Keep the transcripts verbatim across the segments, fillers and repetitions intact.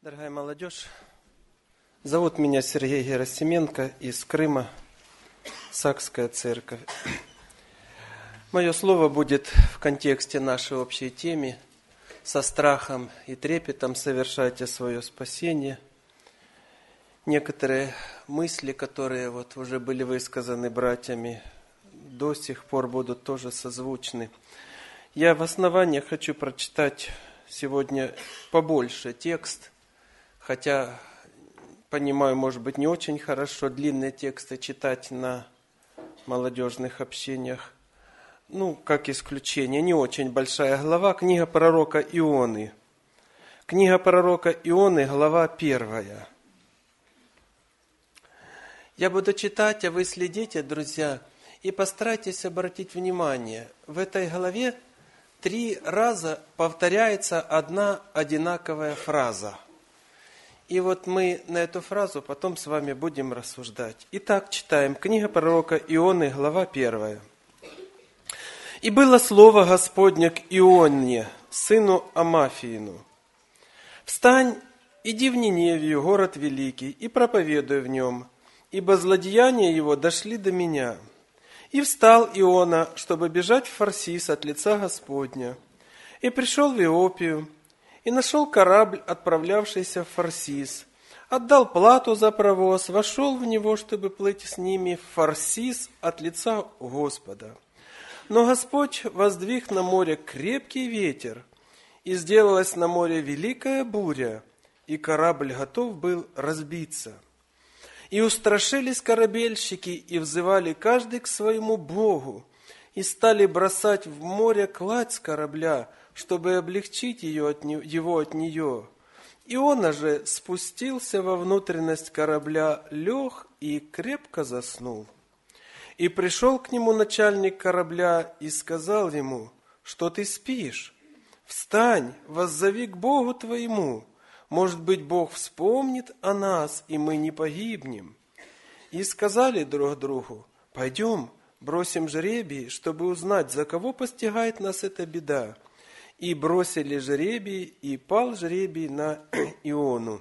Дорогая молодежь, зовут меня Сергей Герасименко из Крыма, Сакская церковь. Мое слово будет в контексте нашей общей темы «Со страхом и трепетом совершайте свое спасение». Некоторые мысли, которые вот уже были высказаны братьями, до сих пор будут тоже созвучны. Я в основании хочу прочитать сегодня побольше текст, хотя, понимаю, может быть, не очень хорошо длинные тексты читать на молодежных общениях. Ну, как исключение, не очень большая глава, книга пророка Ионы. Книга пророка Ионы, глава первая. Я буду читать, а вы следите, друзья, и постарайтесь обратить внимание. В этой главе три раза повторяется одна одинаковая фраза. И вот мы на эту фразу потом с вами будем рассуждать. Итак, читаем. Книга пророка Ионы, глава первая. «И было слово Господне к Ионне, сыну Амафиину. Встань, иди в Ниневию, город великий, и проповедуй в нем, ибо злодеяния его дошли до меня. И встал Иона, чтобы бежать в Фарсис от лица Господня, и пришел в Иопию, и нашел корабль, отправлявшийся в Фарсис, отдал плату за провоз, вошел в него, чтобы плыть с ними в Фарсис от лица Господа. Но Господь воздвиг на море крепкий ветер, и сделалась на море великая буря, и корабль готов был разбиться. И устрашились корабельщики, и взывали каждый к своему Богу, и стали бросать в море кладь с корабля, чтобы облегчить ее от не, его от нее. Иона же спустился во внутренность корабля, лег и крепко заснул. И пришел к нему начальник корабля и сказал ему: что ты спишь? Встань, воззови к Богу твоему. Может быть, Бог вспомнит о нас, и мы не погибнем. И сказали друг другу: пойдем, бросим жребий, чтобы узнать, за кого постигает нас эта беда. И бросили жребий, и пал жребий на Иону.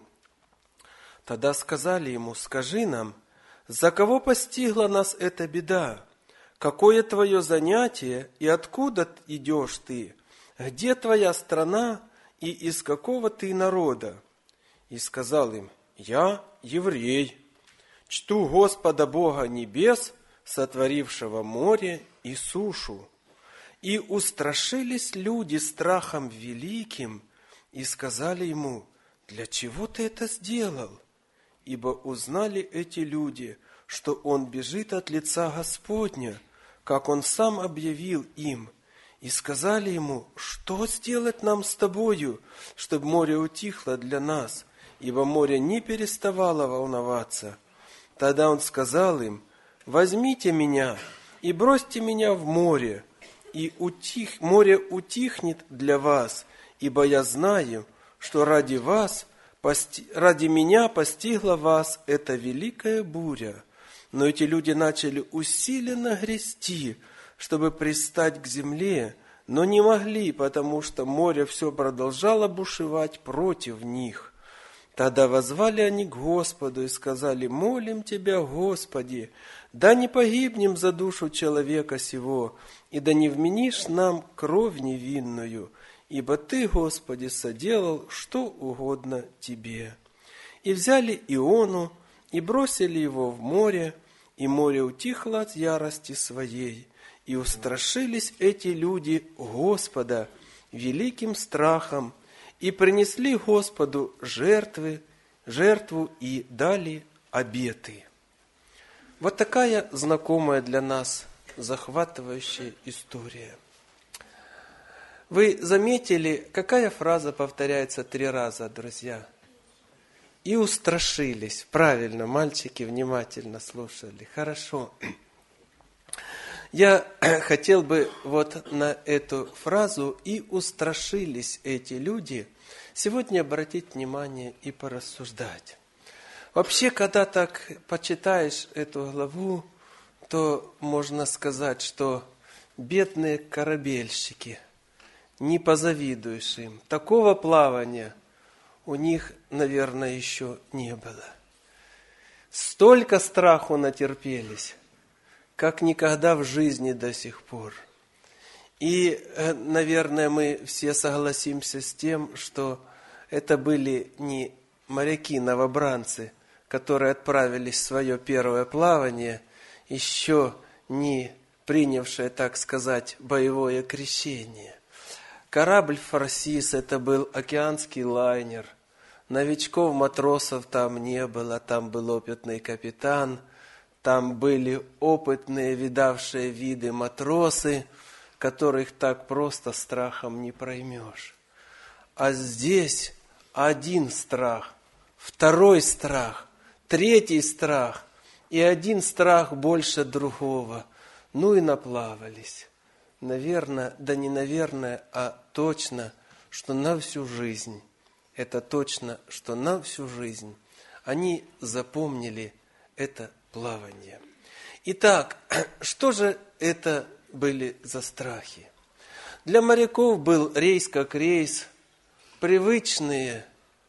Тогда сказали ему: скажи нам, за кого постигла нас эта беда? Какое твое занятие, и откуда идешь ты? Где твоя страна, и из какого ты народа? И сказал им: я еврей, чту Господа Бога небес, сотворившего море и сушу. И устрашились люди страхом великим, и сказали ему: для чего ты это сделал? Ибо узнали эти люди, что он бежит от лица Господня, как он сам объявил им. И сказали ему: что сделать нам с тобою, чтобы море утихло для нас, ибо море не переставало волноваться. Тогда он сказал им: возьмите меня и бросьте меня в море, и утих, море утихнет для вас, ибо я знаю, что ради вас, пости, ради меня постигла вас эта великая буря. Но эти люди начали усиленно грести, чтобы пристать к земле, но не могли, потому что море все продолжало бушевать против них. Тогда воззвали они к Господу и сказали: молим Тебя, Господи, да не погибнем за душу человека сего, и да не вменишь нам кровь невинную, ибо Ты, Господи, соделал что угодно Тебе. И взяли Иону, и бросили его в море, и море утихло от ярости своей, и устрашились эти люди Господа великим страхом, и принесли Господу жертвы, жертву и дали обеты. Вот такая знакомая для нас захватывающая история. Вы заметили, какая фраза повторяется три раза, друзья? И устрашились. Правильно, мальчики внимательно слушали. Хорошо. Я хотел бы вот на эту фразу «и устрашились эти люди» сегодня обратить внимание и порассуждать. Вообще, когда так почитаешь эту главу, то можно сказать, что бедные корабельщики, не позавидуешь им. Такого плавания у них, наверное, еще не было. Столько страху натерпелись, как никогда в жизни до сих пор. И, наверное, мы все согласимся с тем, что это были не моряки-новобранцы, которые отправились в свое первое плавание, еще не принявшие, так сказать, боевое крещение. Корабль «Фарсис» – это был океанский лайнер. Новичков-матросов там не было, там был опытный капитан, там были опытные, видавшие виды матросы, которых так просто страхом не проймешь. А здесь один страх, второй страх, третий страх и один страх больше другого. Ну и наплавались. Наверное, да не наверное, а точно, что на всю жизнь. Это точно, что на всю жизнь они запомнили это плавание. Итак, что же это были за страхи? Для моряков был рейс как рейс, привычные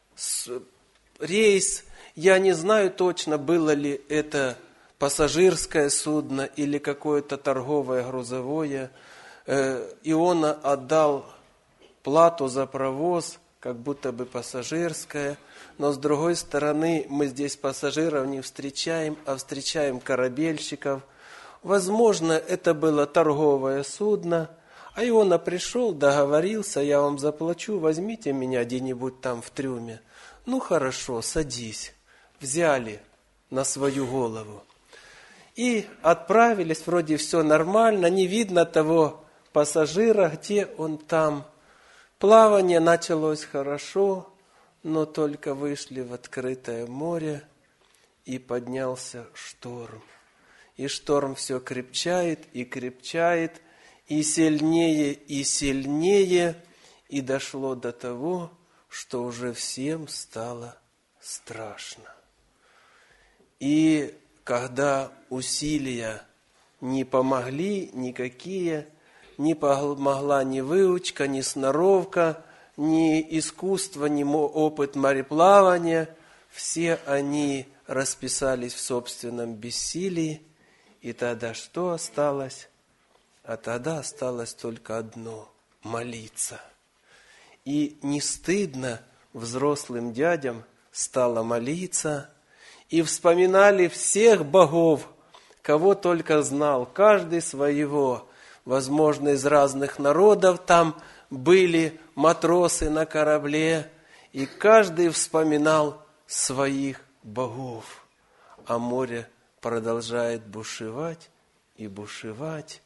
рейс. Я не знаю точно, было ли это пассажирское судно или какое-то торговое грузовое. Иона отдал плату за провоз, как будто бы пассажирское, но с другой стороны мы здесь пассажиров не встречаем, а встречаем корабельщиков. Возможно, это было торговое судно, а Иона пришел, договорился: я вам заплачу, возьмите меня где-нибудь там в трюме. Ну хорошо, садись. Взяли на свою голову. И отправились, вроде все нормально, не видно того пассажира, где он там. Плавание началось хорошо, но только вышли в открытое море, и поднялся шторм. И шторм все крепчает и крепчает, и сильнее и сильнее, и дошло до того, что уже всем стало страшно. И когда усилия не помогли никакие, не помогла ни выучка, ни сноровка, ни искусство, ни опыт мореплавания, все они расписались в собственном бессилии, и тогда что осталось? А тогда осталось только одно – молиться. И не стыдно взрослым дядям стало молиться, и вспоминали всех богов, кого только знал, каждый своего. Возможно, из разных народов там были матросы на корабле, и каждый вспоминал своих богов. А море продолжает бушевать и бушевать,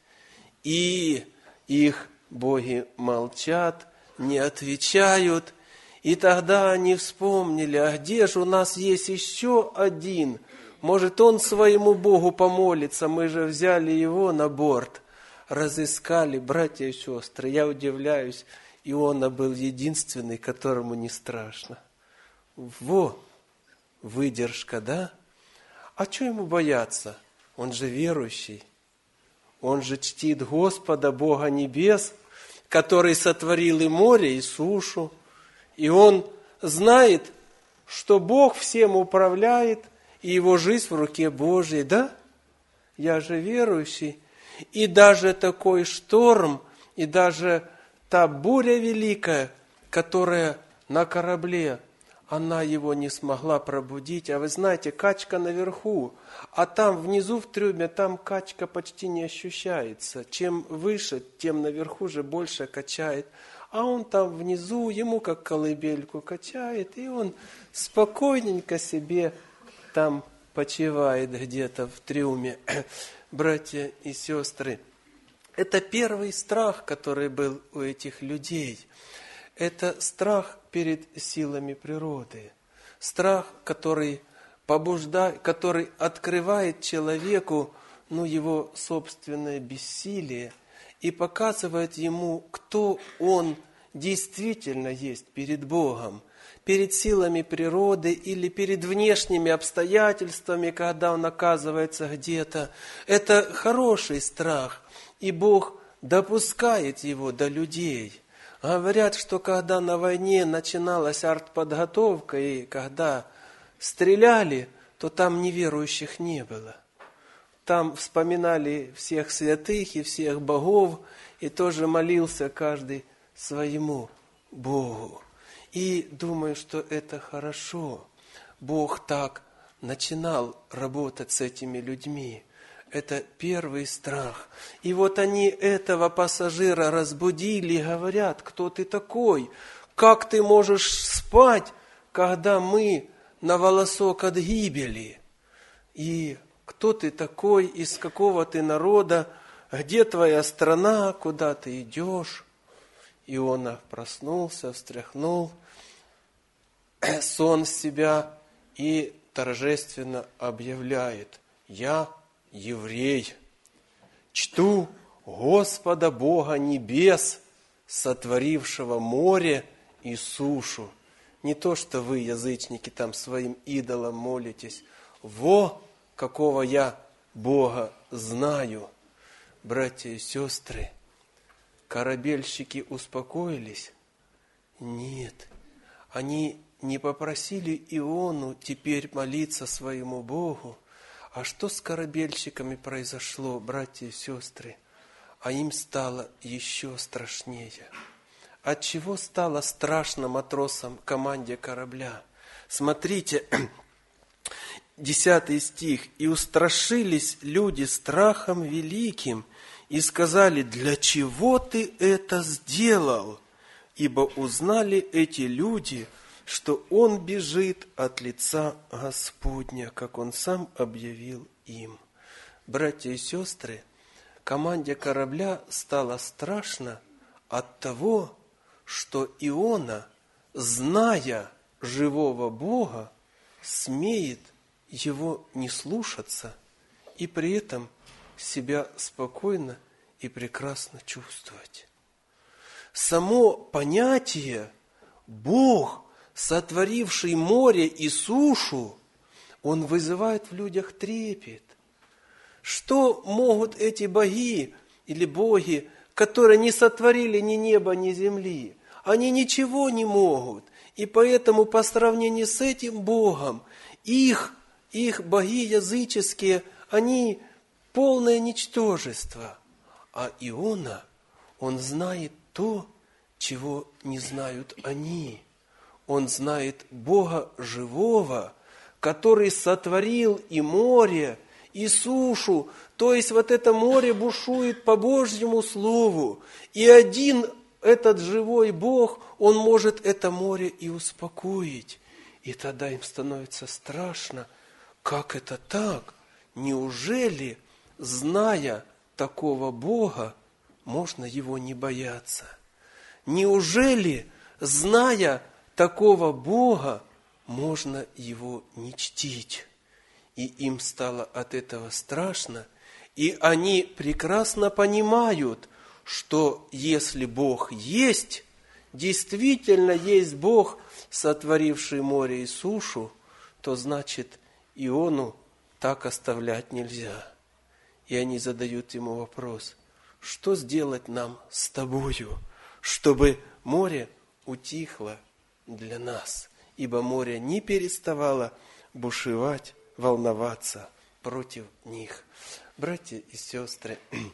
и их боги молчат, не отвечают. И тогда они вспомнили: а где же у нас есть еще один? Может, он своему Богу помолится, мы же взяли его на борт. Разыскали, братья и сестры, я удивляюсь, Иона был единственный, которому не страшно. Во, выдержка, да? А что ему бояться? Он же верующий. Он же чтит Господа, Бога небес, который сотворил и море, и сушу. И он знает, что Бог всем управляет, и его жизнь в руке Божьей, да? Я же верующий. И даже такой шторм, и даже та буря великая, которая на корабле, она его не смогла пробудить. А вы знаете, качка наверху, а там внизу в трюме, там качка почти не ощущается. Чем выше, тем наверху же больше качает. А он там внизу, ему как колыбельку качает, и он спокойненько себе там почивает где-то в трюме. Братья и сестры, это первый страх, который был у этих людей. Это страх перед силами природы. Страх, который побуждает, который открывает человеку, ну, его собственное бессилие и показывает ему, кто он действительно есть перед Богом, перед силами природы или перед внешними обстоятельствами, когда он оказывается где-то. Это хороший страх, и Бог допускает его до людей. Говорят, что когда на войне начиналась артподготовка, и когда стреляли, то там неверующих не было. Там вспоминали всех святых и всех богов, и тоже молился каждый своему Богу. И думаю, что это хорошо. Бог так начинал работать с этими людьми. Это первый страх. И вот они этого пассажира разбудили и говорят: кто ты такой? Как ты можешь спать, когда мы на волосок от гибели? И кто ты такой, из какого ты народа, где твоя страна, куда ты идешь? Иона проснулся, встряхнул сон с себя и торжественно объявляет: я еврей, чту Господа Бога небес, сотворившего море и сушу. Не то, что вы, язычники, там своим идолам молитесь. Во какого я Бога знаю. Братья и сестры, корабельщики успокоились? Нет. Они не попросили Иону теперь молиться своему Богу. А что с корабельщиками произошло, братья и сестры? А им стало еще страшнее. Отчего стало страшно матросам, команде корабля? Смотрите, десятый стих. «И устрашились люди страхом великим, и сказали: для чего ты это сделал? Ибо узнали эти люди, что он бежит от лица Господня, как он сам объявил им». Братья и сестры, команде корабля стало страшно от того, что Иона, зная живого Бога, смеет его не слушаться и при этом себя спокойно и прекрасно чувствовать. Само понятие «Бог, сотворивший море и сушу», он вызывает в людях трепет. Что могут эти боги или боги, которые не сотворили ни неба, ни земли? Они ничего не могут. И поэтому по сравнению с этим Богом, их, их боги языческие, они полное ничтожество. А Иона, он знает то, чего не знают они. Он знает Бога живого, который сотворил и море, и сушу. То есть вот это море бушует по Божьему Слову. И один этот живой Бог, он может это море и успокоить. И тогда им становится страшно. Как это так? Неужели, зная такого Бога, можно его не бояться? Неужели, зная такого Бога, можно его не чтить? И им стало от этого страшно, и они прекрасно понимают, что если Бог есть, действительно есть Бог, сотворивший море и сушу, то значит Иону так оставлять нельзя. И они задают ему вопрос: что сделать нам с тобою, чтобы море утихло для нас? Ибо море не переставало бушевать, волноваться против них. Братья и сестры,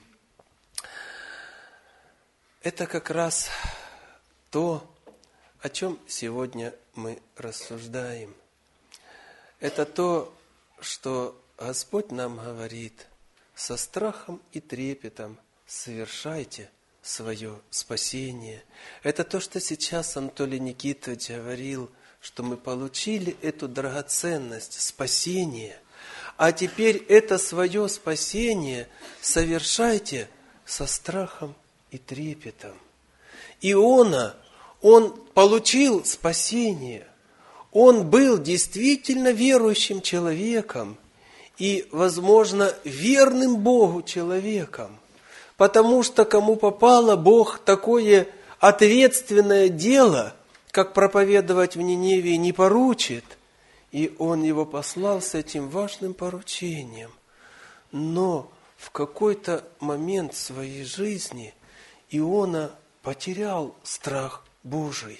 это как раз то, о чем сегодня мы рассуждаем. Это то, что Господь нам говорит: со страхом и трепетом совершайте свое спасение. Это то, что сейчас Анатолий Никитович говорил, что мы получили эту драгоценность спасения, а теперь это свое спасение совершайте со страхом и трепетом. Иона, он получил спасение, он был действительно верующим человеком и, возможно, верным Богу человеком, потому что кому попало, Бог такое ответственное дело, как проповедовать в Ниневии, не поручит, и он его послал с этим важным поручением. Но в какой-то момент своей жизни Иона потерял страх Божий.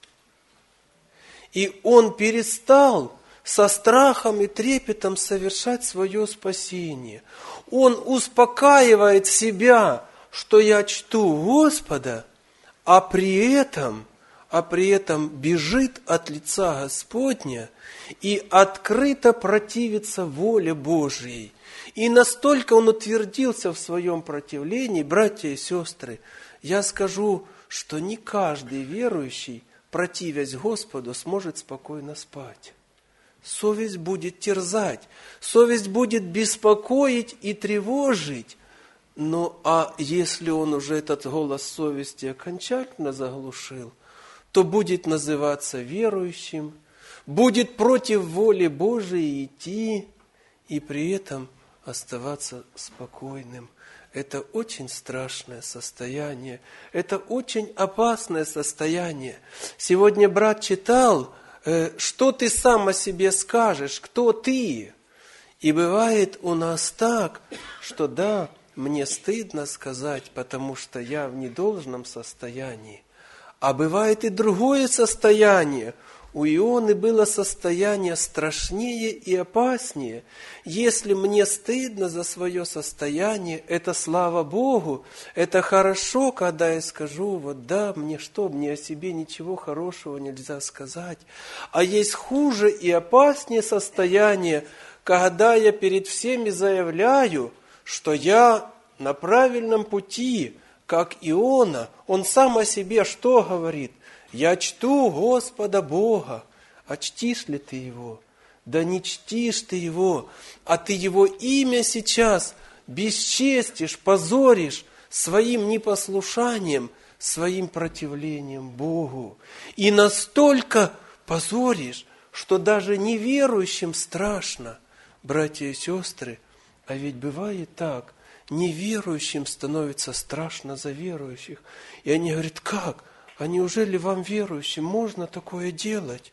И он перестал со страхом и трепетом совершать свое спасение. Он успокаивает себя, что я чту Господа, а при этом, а при этом бежит от лица Господня и открыто противится воле Божьей. И настолько он утвердился в своем противлении, братья и сестры, я скажу, что не каждый верующий, противясь Господу, сможет спокойно спать. Совесть будет терзать, совесть будет беспокоить и тревожить. Ну, а если он уже этот голос совести окончательно заглушил, то будет называться верующим, будет против воли Божией идти и при этом оставаться спокойным. Это очень страшное состояние, это очень опасное состояние. Сегодня брат читал, что ты сам о себе скажешь, кто ты. И бывает у нас так, что да, мне стыдно сказать, потому что я в недолжном состоянии. А бывает и другое состояние. У Ионы было состояние страшнее и опаснее. Если мне стыдно за свое состояние, это слава Богу, это хорошо, когда я скажу, вот да, мне что, мне о себе ничего хорошего нельзя сказать. А есть хуже и опаснее состояние, когда я перед всеми заявляю, что я на правильном пути, как Иона. Он сам о себе что говорит? Я чту Господа Бога. А чтишь ли ты Его? Да не чтишь ты Его, а ты Его имя сейчас бесчестишь, позоришь своим непослушанием, своим противлением Богу. И настолько позоришь, что даже неверующим страшно. Братья и сестры, а ведь бывает так, неверующим становится страшно за верующих. И они говорят, как? А неужели вам, верующим, можно такое делать?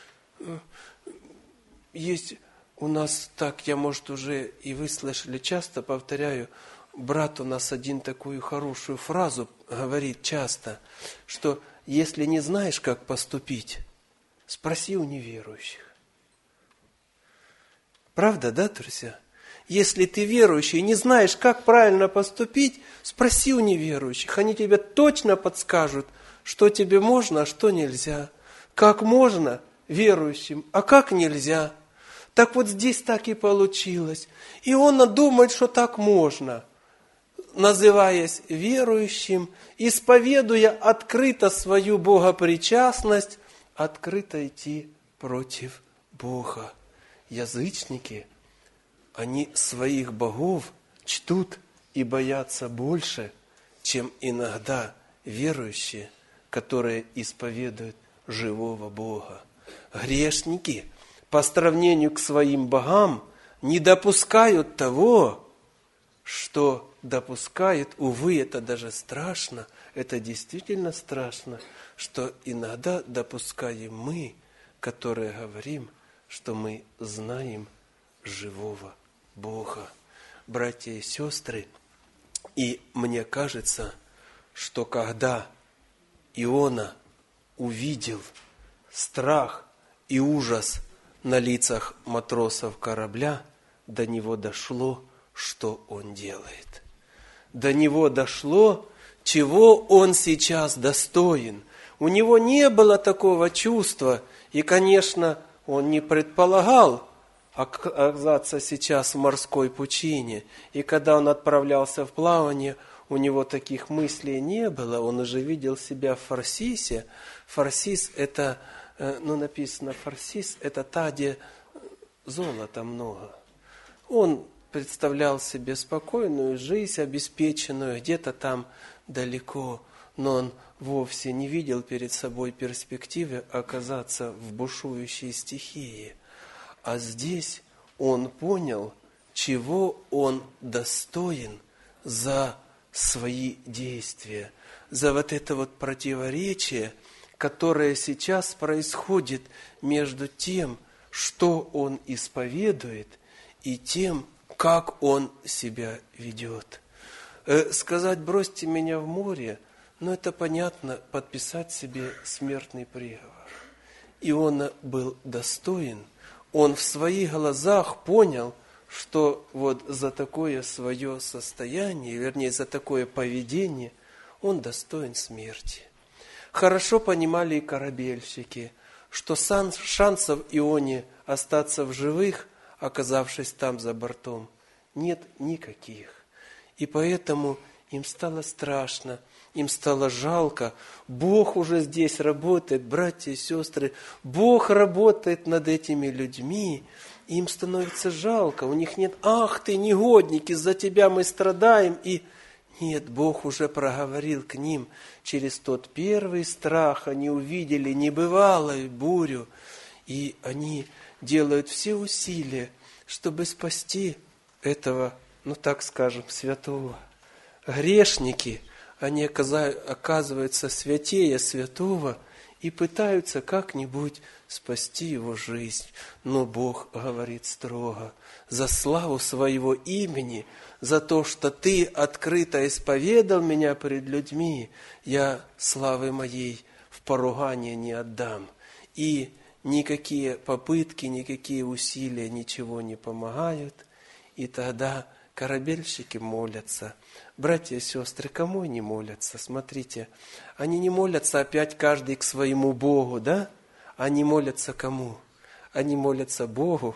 Есть у нас так, я, может, уже и вы слышали, часто повторяю, брат у нас один такую хорошую фразу говорит часто, что если не знаешь, как поступить, спроси у неверующих. Правда, да, друзья? Если ты верующий и не знаешь, как правильно поступить, спроси у неверующих. Они тебе точно подскажут, что тебе можно, а что нельзя. Как можно верующим, а как нельзя. Так вот здесь так и получилось. И он думает, что так можно, называясь верующим, исповедуя открыто свою богопричастность, открыто идти против Бога. Язычники, они своих богов чтут и боятся больше, чем иногда верующие, которые исповедуют живого Бога. Грешники по сравнению к своим богам не допускают того, что допускают, увы, это даже страшно, это действительно страшно, что иногда допускаем мы, которые говорим, что мы знаем живого Бога. Братья и сестры, и мне кажется, что когда Иона увидел страх и ужас на лицах матросов корабля, до него дошло, что он делает. До него дошло, чего он сейчас достоин. У него не было такого чувства, и, конечно, он не предполагал оказаться сейчас в морской пучине. И когда он отправлялся в плавание, у него таких мыслей не было. Он уже видел себя в Фарсисе. Фарсис это, ну написано, Фарсис это та, где золота много. Он представлял себе спокойную жизнь, обеспеченную где-то там далеко, но он вовсе не видел перед собой перспективы оказаться в бушующей стихии. А здесь он понял, чего он достоин за свои действия, за вот это вот противоречие, которое сейчас происходит между тем, что он исповедует, и тем, как он себя ведет. Э, сказать «бросьте меня в море», Но это понятно, подписать себе смертный приговор. Иона был достоин, он в своих глазах понял, что вот за такое свое состояние, вернее, за такое поведение, он достоин смерти. Хорошо понимали и корабельщики, что шансов Ионе остаться в живых, оказавшись там за бортом, нет никаких. И поэтому им стало страшно, им стало жалко. Бог уже здесь работает, братья и сестры. Бог работает над этими людьми. Им становится жалко. У них нет: ах ты, негодник, из-за тебя мы страдаем. И нет, Бог уже проговорил к ним через тот первый страх. Они увидели небывалую бурю. И они делают все усилия, чтобы спасти этого, ну так скажем, святого. Грешники, они оказываются святее святого и пытаются как-нибудь спасти его жизнь. Но Бог говорит строго: за славу своего имени, за то, что ты открыто исповедал меня пред людьми, я славы моей в поругание не отдам. И никакие попытки, никакие усилия ничего не помогают. И тогда корабельщики молятся. Братья и сестры, кому они молятся? Смотрите, они не молятся опять каждый к своему Богу, да? Они молятся кому? Они молятся Богу,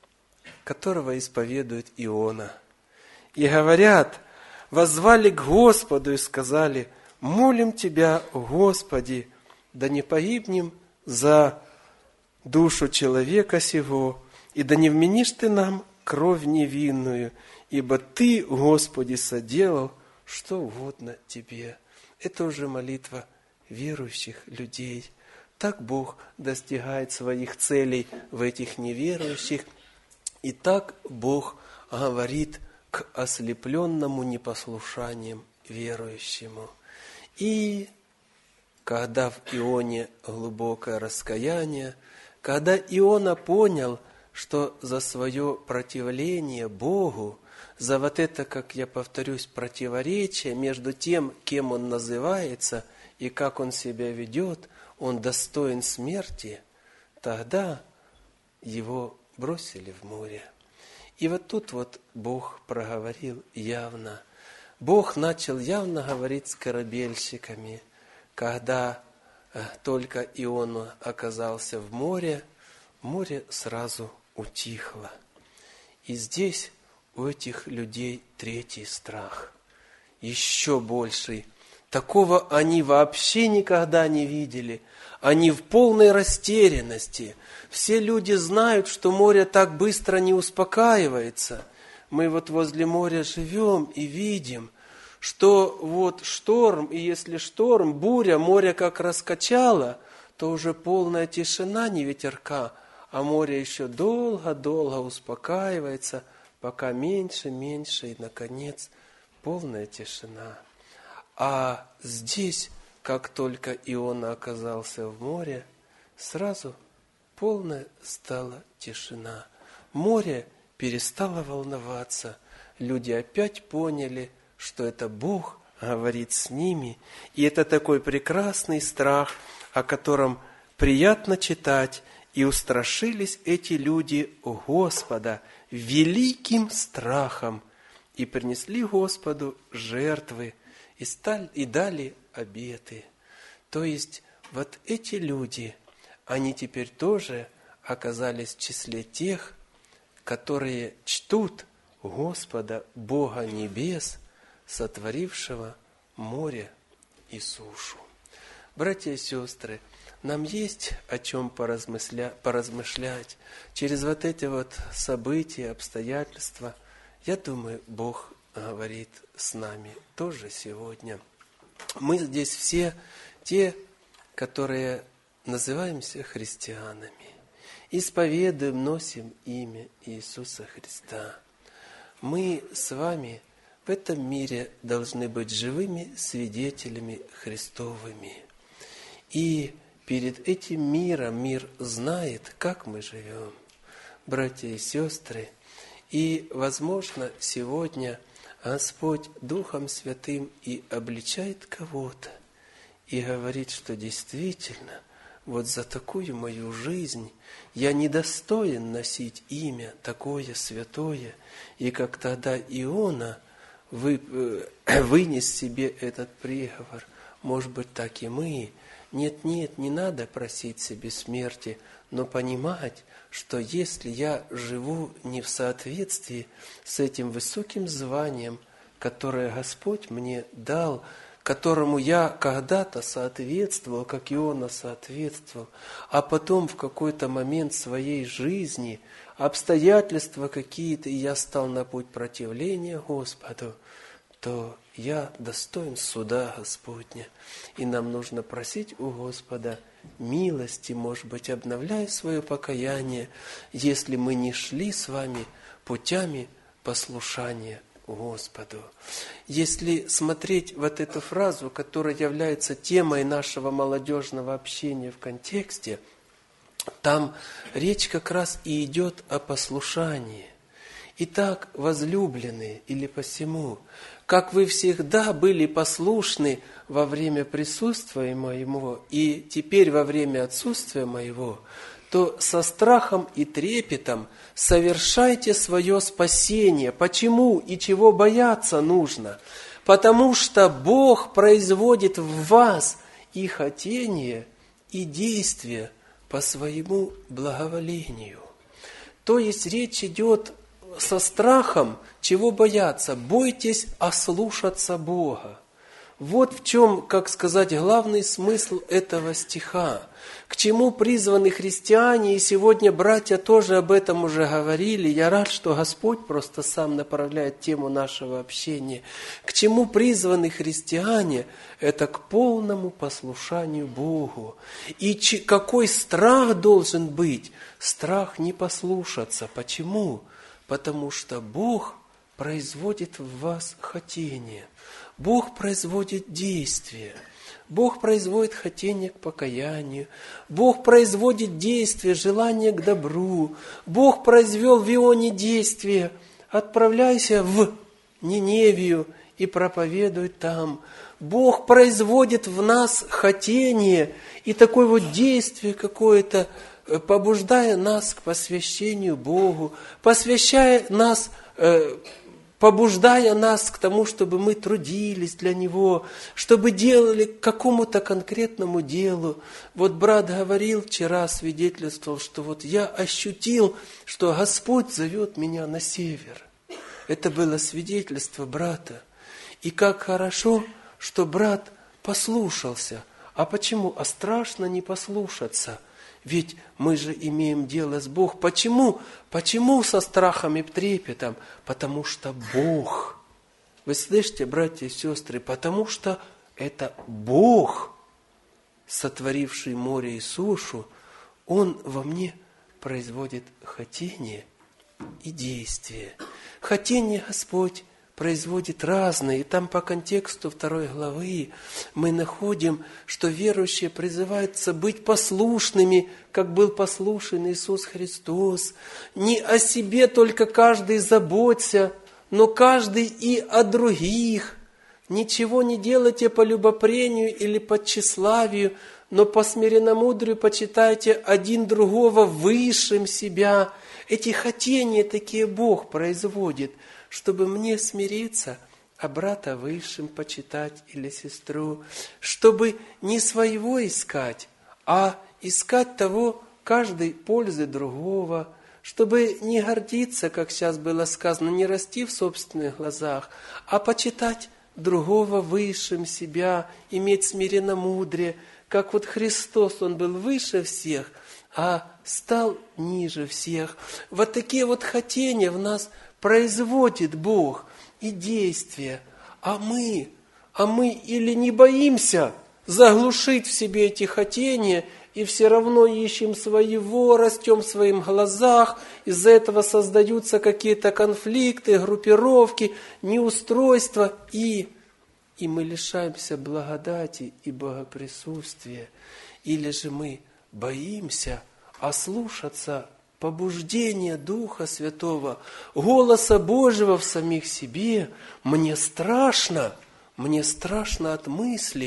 которого исповедует Иона. И говорят, воззвали к Господу и сказали: молим Тебя, Господи, да не погибнем за душу человека сего, и да не вменишь Ты нам кровь невинную, ибо Ты, Господи, соделал что угодно Тебе. Это уже молитва верующих людей. Так Бог достигает своих целей в этих неверующих. И так Бог говорит к ослепленному непослушанием верующему. И когда в Ионе глубокое раскаяние, когда Иона понял, что за свое противление Богу, за вот это, как я повторюсь, противоречие между тем, кем он называется и как он себя ведет, он достоин смерти, тогда его бросили в море. И вот тут вот Бог проговорил явно. Бог начал явно говорить с корабельщиками, когда только Иона оказался в море, море сразу утихло. И здесь у этих людей третий страх, еще больший. Такого они вообще никогда не видели. Они в полной растерянности. Все люди знают, что море так быстро не успокаивается. Мы вот возле моря живем и видим, что вот шторм, и если шторм, буря, море как раскачало, то уже полная тишина, не ветерка, а море еще долго-долго успокаивается, пока меньше, меньше, и, наконец, полная тишина. А здесь, как только Иона оказался в море, сразу полная стала тишина. Море перестало волноваться. Люди опять поняли, что это Бог говорит с ними. И это такой прекрасный страх, о котором приятно читать. И устрашились эти люди Господа великим страхом, и принесли Господу жертвы, и, стали, и дали обеты. То есть вот эти люди, они теперь тоже оказались в числе тех, которые чтут Господа, Бога небес, сотворившего море и сушу. Братья и сестры, нам есть о чем поразмысля... поразмышлять через вот эти вот события, обстоятельства. Я думаю, Бог говорит с нами тоже сегодня. Мы здесь все те, которые называемся христианами, исповедуем, носим имя Иисуса Христа. Мы с вами в этом мире должны быть живыми свидетелями Христовыми. И перед этим миром мир знает, как мы живем, братья и сестры. И, возможно, сегодня Господь Духом Святым и обличает кого-то, и говорит, что действительно, вот за такую мою жизнь я недостоин носить имя такое святое. И как тогда Иона вы, вынес себе этот приговор, может быть, так и мы. Нет, нет, не надо просить себе смерти, но понимать, что если я живу не в соответствии с этим высоким званием, которое Господь мне дал, которому я когда-то соответствовал, как Иона соответствовал, а потом в какой-то момент своей жизни обстоятельства какие-то, и я стал на путь противления Господу, то я достоин суда Господня. И нам нужно просить у Господа милости, может быть, обновляя свое покаяние, если мы не шли с вами путями послушания Господу. Если смотреть вот эту фразу, которая является темой нашего молодежного общения в контексте, там речь как раз и идет о послушании. Итак, возлюбленные, или посему, как вы всегда были послушны во время присутствия моего и теперь во время отсутствия моего, то со страхом и трепетом совершайте свое спасение. Почему и чего бояться нужно? Потому что Бог производит в вас и хотение, и действие по своему благоволению. То есть речь идет со страхом, чего бояться? Бойтесь ослушаться Бога. Вот в чем, как сказать, главный смысл этого стиха. К чему призваны христиане, и сегодня братья тоже об этом уже говорили. Я рад, что Господь просто сам направляет тему нашего общения. К чему призваны христиане? Это к полному послушанию Богу. И какой страх должен быть? Страх не послушаться. Почему? Потому что Бог производит в вас хотение. Бог производит действие. Бог производит хотение к покаянию. Бог производит действие, желание к добру. Бог произвел в Ионе действие. Отправляйся в Ниневию и проповедуй там. Бог производит в нас хотение и такое вот действие какое-то, побуждая нас к посвящению Богу, посвящая нас, э, побуждая нас к тому, чтобы мы трудились для Него, чтобы делали к какому-то конкретному делу. Вот брат говорил вчера, свидетельствовал, что вот я ощутил, что Господь зовет меня на север. Это было свидетельство брата. И как хорошо, что брат послушался. А почему? А страшно не послушаться. Ведь мы же имеем дело с Богом. Почему? Почему со страхом и трепетом? Потому что Бог. Вы слышите, братья и сестры? Потому что это Бог, сотворивший море и сушу, Он во мне производит хотение и действие. Хотение Господь производит разные. И там по контексту второй главы мы находим, что верующие призываются быть послушными, как был послушен Иисус Христос. Не о себе только каждый заботься, но каждый и о других. Ничего не делайте по любопрению или по тщеславию, но по смиренномудрию почитайте один другого высшим себя. Эти хотения такие Бог производит, чтобы мне смириться, а брата высшим почитать или сестру, чтобы не своего искать, а искать того, каждой пользы другого, чтобы не гордиться, как сейчас было сказано, не расти в собственных глазах, а почитать другого высшим себя, иметь смиренномудрие, как вот Христос, Он был выше всех, а стал ниже всех. Вот такие вот хотения в нас производит Бог и действия. А мы, а мы или не боимся заглушить в себе эти хотения и все равно ищем своего, растем в своих глазах, из-за этого создаются какие-то конфликты, группировки, неустройства, и, и мы лишаемся благодати и богоприсутствия. Или же мы боимся ослушаться побуждение Духа Святого, голоса Божьего в самих себе. Мне страшно, мне страшно от мысли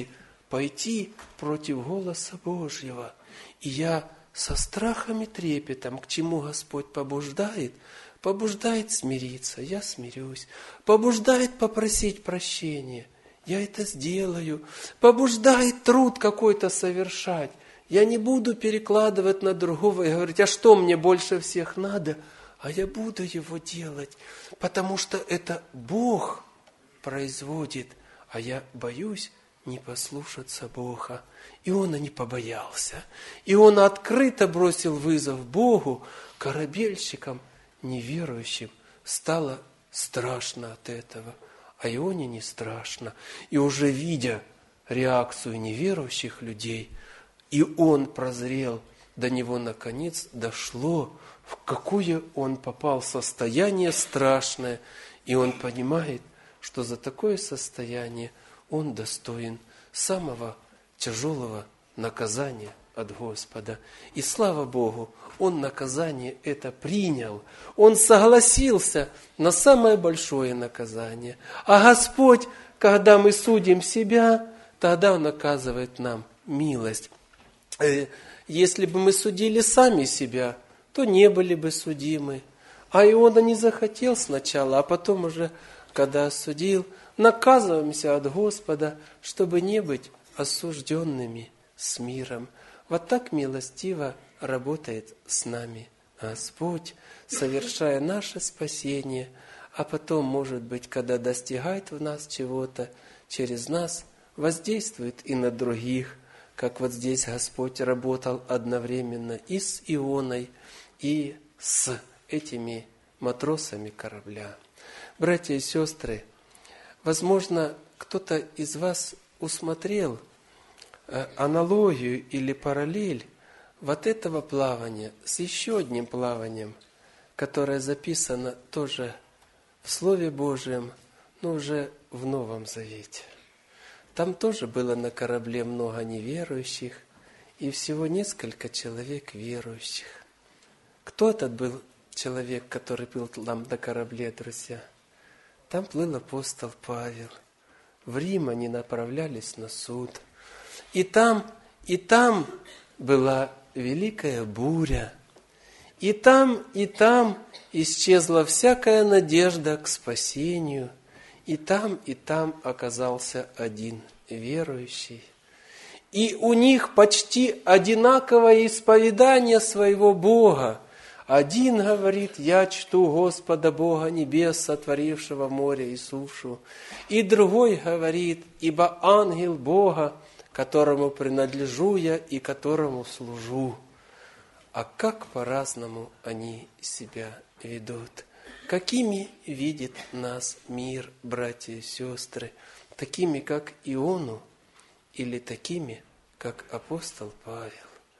пойти против голоса Божьего. И я со страхом и трепетом, к чему Господь побуждает, побуждает смириться, я смирюсь. Побуждает попросить прощения, я это сделаю. Побуждает труд какой-то совершать, я не буду перекладывать на другого и говорить, а что мне больше всех надо? А я буду его делать, потому что это Бог производит, а я боюсь не послушаться Бога. Иона не побоялся. Иона открыто бросил вызов Богу, корабельщикам, неверующим. Стало страшно от этого, а Ионе не страшно. И уже видя реакцию неверующих людей, и он прозрел, до него наконец дошло, в какое он попал состояние страшное, и он понимает, что за такое состояние он достоин самого тяжелого наказания от Господа. И слава Богу, он наказание это принял. Он согласился на самое большое наказание. А Господь, когда мы судим себя, тогда Он оказывает нам милость. Если бы мы судили сами себя, то не были бы судимы. А Иона не захотел сначала, а потом уже, когда осудил, наказываемся от Господа, чтобы не быть осужденными с миром. Вот так милостиво работает с нами Господь, совершая наше спасение, а потом, может быть, когда достигает в нас чего-то, через нас воздействует и на других, как вот здесь Господь работал одновременно и с Ионой, и с этими матросами корабля. Братья и сестры, возможно, кто-то из вас усмотрел аналогию или параллель вот этого плавания с еще одним плаванием, которое записано тоже в Слове Божьем, но уже в Новом Завете. Там тоже было на корабле много неверующих и всего несколько человек верующих. Кто этот был человек, который был там на корабле, друзья? Там плыл апостол Павел. В Рим они направлялись на суд. И там, и там была великая буря. И там, и там исчезла всякая надежда к спасению. И там, и там оказался один верующий. И у них почти одинаковое исповедание своего Бога. Один говорит, я чту Господа Бога небес, сотворившего море и сушу. И другой говорит, ибо ангел Бога, которому принадлежу я и которому служу. А как по-разному они себя ведут. Какими видит нас мир, братья и сестры? Такими, как Иону, или такими, как апостол Павел?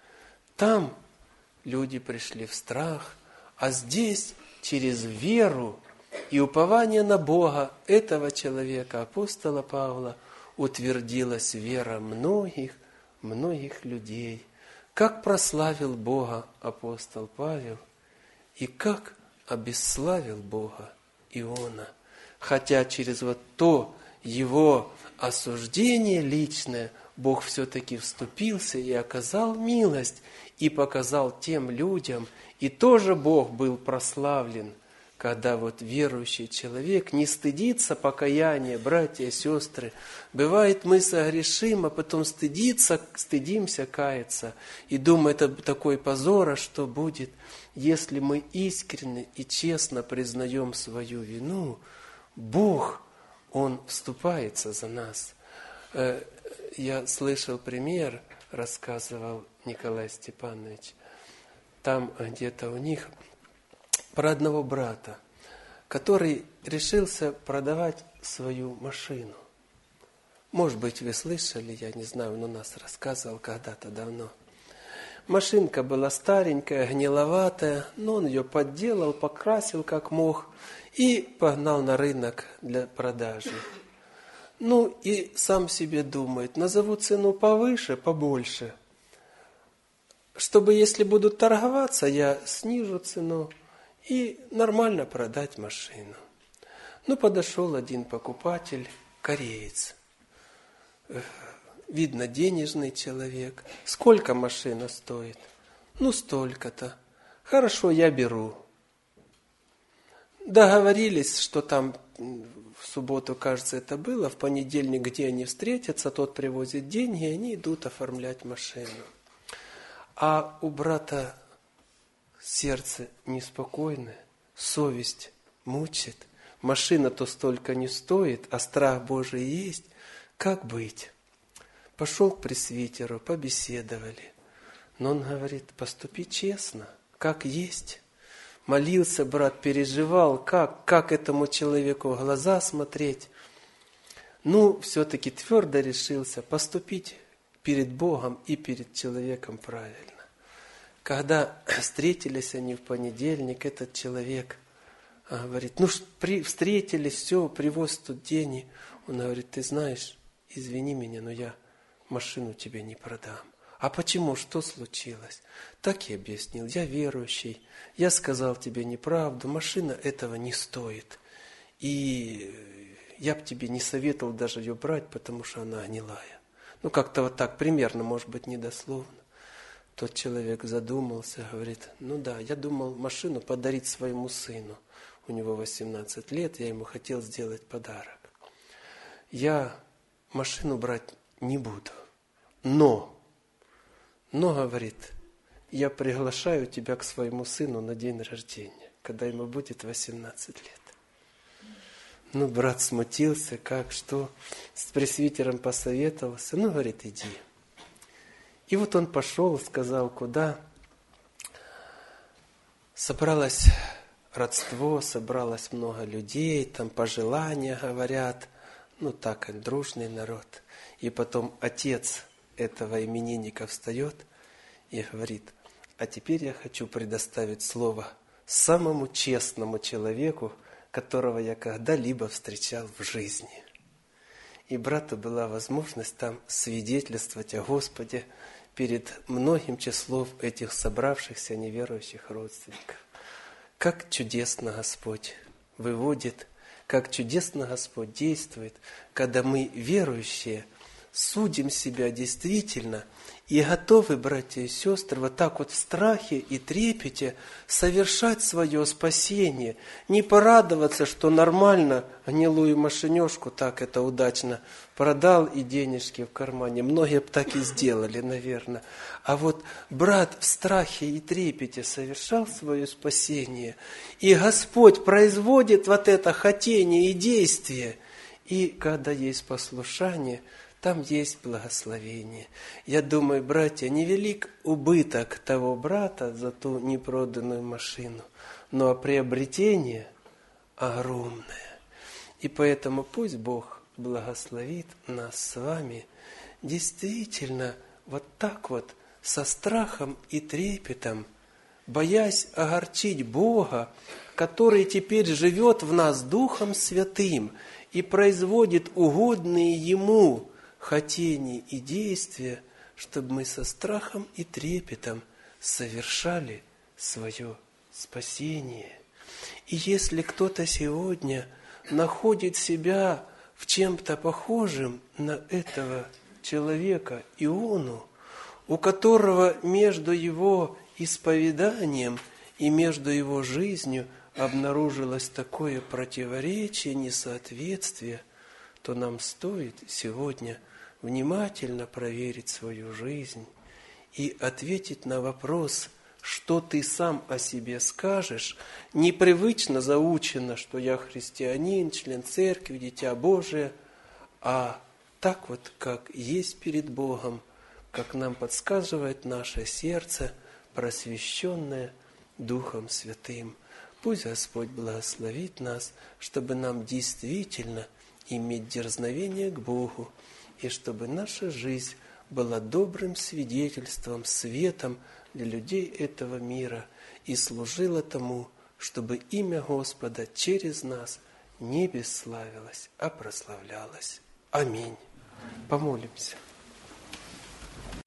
Там люди пришли в страх, а здесь через веру и упование на Бога этого человека, апостола Павла, утвердилась вера многих, многих людей. Как прославил Бога апостол Павел, и как обесславил Бога Иона. Хотя через вот то его осуждение личное Бог все-таки вступился и оказал милость, и показал тем людям, и тоже Бог был прославлен, когда вот верующий человек не стыдится покаяния, братья и сестры. Бывает, мы согрешим, а потом стыдиться, стыдимся каяться, и думаем, это такой позор, а что будет, если мы искренне и честно признаем свою вину, Бог, Он вступается за нас. Я слышал пример, рассказывал Николай Степанович, там где-то у них про одного брата, который решился продавать свою машину. Может быть, вы слышали, я не знаю, он у нас рассказывал когда-то давно. Машинка была старенькая, гниловатая, но он ее подделал, покрасил как мог и погнал на рынок для продажи. Ну и сам себе думает, назову цену повыше, побольше, чтобы, если будут торговаться, я снижу цену и нормально продать машину. Ну, подошел один покупатель, кореец. видно, денежный человек. Сколько машина стоит? Ну, столько-то. Хорошо, я беру. Договорились, что там в субботу, кажется, это было, в понедельник, где они встретятся, тот привозит деньги, и они идут оформлять машину. А у брата сердце неспокойное, совесть мучит, машина-то столько не стоит, а страх Божий есть. Как быть? Пошел к пресвитеру, побеседовали. Но он говорит, поступи честно, как есть. Молился брат, переживал, как, как этому человеку в глаза смотреть. Ну, все-таки твердо решился поступить перед Богом и перед человеком правильно. Когда встретились они в понедельник, этот человек говорит, ну, при, встретились, все, привоз тут деньги. Он говорит, ты знаешь, извини меня, но я машину тебе не продам. А почему? Что случилось? Так я объяснил. Я верующий. Я сказал тебе неправду. Машина этого не стоит. И я бы тебе не советовал даже ее брать, потому что она гнилая. Ну, как-то вот так, примерно, может быть, недословно. Тот человек задумался, говорит, ну да, я думал машину подарить своему сыну. У него восемнадцать лет, я ему хотел сделать подарок. Я машину брать не буду. Но... Но, говорит, я приглашаю тебя к своему сыну на день рождения, когда ему будет восемнадцать лет. Ну, брат смутился, как, что, с пресвитером посоветовался. Ну, говорит, иди. И вот он пошел, сказал, куда. Собралось родство, собралось много людей, там пожелания говорят. Ну, так, дружный народ. И потом отец этого именинника встает и говорит, а теперь я хочу предоставить слово самому честному человеку, которого я когда-либо встречал в жизни. И брату была возможность там свидетельствовать о Господе перед многим числом этих собравшихся неверующих родственников. Как чудесно Господь выводит, как чудесно Господь действует, когда мы, верующие, судим себя действительно и готовы, братья и сестры, вот так вот в страхе и трепете совершать свое спасение. Не порадоваться, что нормально гнилую машинешку так это удачно продал и денежки в кармане. Многие бы так и сделали, наверное. А вот брат в страхе и трепете совершал свое спасение. И Господь производит вот это хотение и действие. И когда есть послушание, там есть благословение. Я думаю, братья, невелик убыток того брата за ту непроданную машину, но приобретение огромное. И поэтому пусть Бог благословит нас с вами действительно вот так вот, со страхом и трепетом, боясь огорчить Бога, который теперь живет в нас Духом Святым и производит угодные Ему хотения и действия, чтобы мы со страхом и трепетом совершали свое спасение. И если кто-то сегодня находит себя в чем-то похожем на этого человека Иону, у которого между его исповеданием и между его жизнью обнаружилось такое противоречие, несоответствие, то нам стоит сегодня внимательно проверить свою жизнь и ответить на вопрос, что ты сам о себе скажешь, непривычно заучено, что я христианин, член церкви, дитя Божие, а так вот, как есть перед Богом, как нам подсказывает наше сердце, просвещенное Духом Святым. Пусть Господь благословит нас, чтобы нам действительно иметь дерзновение к Богу, и чтобы наша жизнь была добрым свидетельством, светом для людей этого мира и служила тому, чтобы имя Господа через нас не бесславилось, а прославлялось. Аминь. Помолимся.